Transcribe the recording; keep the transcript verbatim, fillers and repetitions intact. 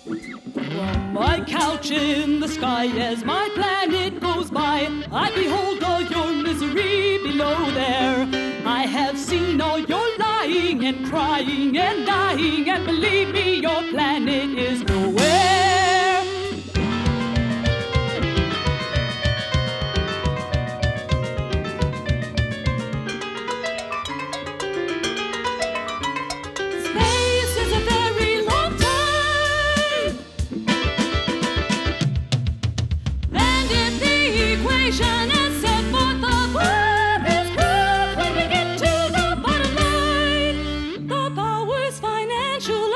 From my couch in the sky as my planet goes by, I behold all your misery below there. I have seen all your lying and crying and dying, and believe me, your planet is nowhere. Space is a very long time, and if the equation is set forth above is proved when we get to the bottom line, the power's financial